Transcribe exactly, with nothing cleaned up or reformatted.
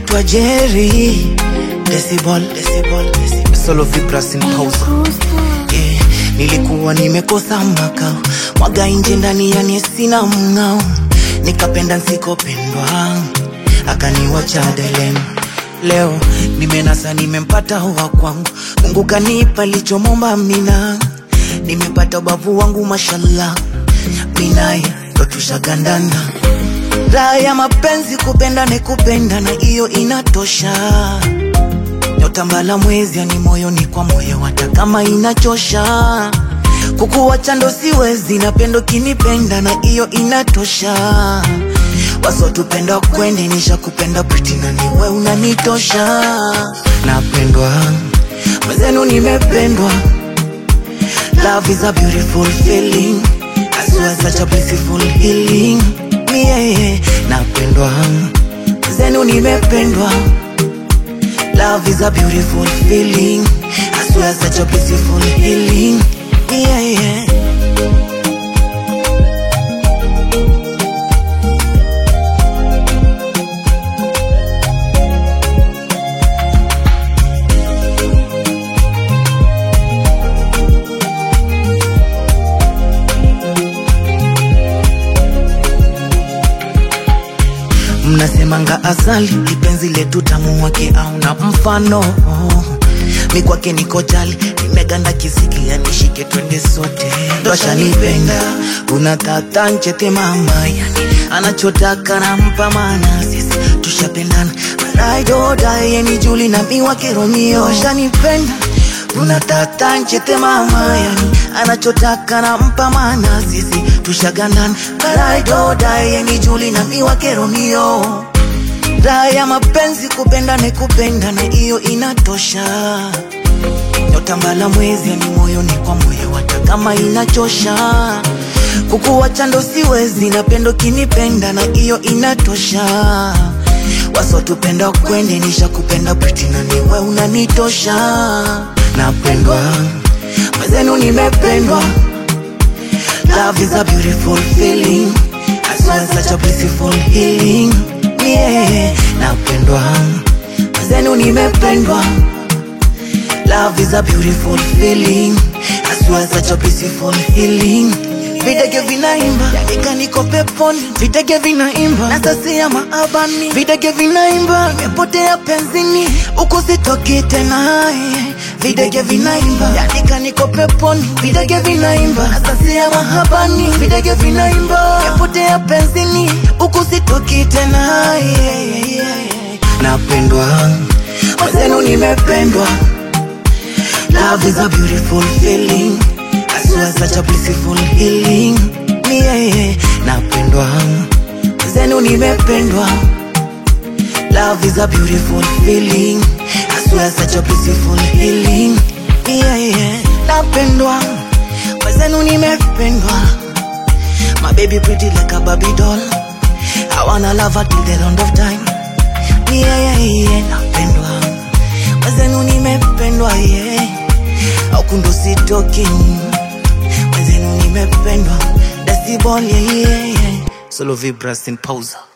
naitwa Jerry. Decibel, decibel, decibel. Solo vibras in pause. Yeah, nilikuwa nimekosa makao, mwaga nje ndani ya nisina mngao. Nikapenda nsikopendwa, akaniwacha dilema. Leo nimenasa nimempata huwa kwangu, Mungu kanipa lichomomba mina. Nimepata babu wangu mashallah, minaye ndo tushagandana. Raha ya mapenzi kupenda ni kupenda na iyo inatosha. Nyota mbala mwezi yani moyo ni kwa moyo hata kama inachosha. Kukuwacha ndo siwezi, napendo kinipenda na iyo inatosha. Waso tupenda kwende nisha kupenda pretty na niwe unanitosha. Napendwa, mwezenu nimependwa. Love is a beautiful feeling, I swear such a blissful healing. Yeah, napendwa, mwezenu nimependwa. Love is a beautiful feeling, I swear such a blissful healing. Yeah, yeah. Mnasemanga asali, kipenzi letu tamu wake au na mfano. Mi kwake niko jali, nimeganda kisiki ya nishike twende sote. Dosha nipenda, unatata nchete mama yani. Anachotaka na mpa mana, sisi tushapendana. Maraido daye ni Juli na mi wake Romeo. Dosha nipenda, unatata nchete mama yani. Anachotaka na mpa mana, sisi tushagandana. Maraido daye ni Juli na mi wake Romeo. Raha ya mapenzi kupenda ni kupenda na iyo inatosha. Nyota mbala mwezi yani moyo ni kwa moyo hata kama inachosha. Kukuwacha ndo siwezi, napendo kinipenda na iyo inatosha. Waso tupenda kwende nisha kupenda pretty na niwe unanitosha. Napendwa, mwezenu nimependwa. Love is a beautiful feeling, I swear such a blissful healing. Yeah, napendwa, mwezenu nimependwa. Love is a beautiful feeling, I swear such a blissful healing. Videge vinaimba, yakika niko peponi. Videge vinaimba, nasasi ya maabani. Videge vinaimba, nimepotea penzini, uko sitoki tena. Videge vinaimba, yakika niko peponi. Videge vinaimba, nasasi ya maabani. Videge vinaimba, nimepotea penzini, uko sitoki tena. Napendwa, mwezenu nimependwa. Love is a beautiful feeling, I swear such a blissful healing. Yeah, napendwa, mwezenu nimependwa. Love is a beautiful feeling, I swear such a blissful healing. Yeah, yeah. Napendwa, mwezenu nimependwa. My baby pretty like a Barbie doll, I wanna love her till the end of time. Yeah, yeah, yeah. Napendwa, mwezenu nimependwa. Yeah, aukundo sitoki, mwezenu nimependwa. Decibel, yeah, yeah, yeah. Solo vibras in pause.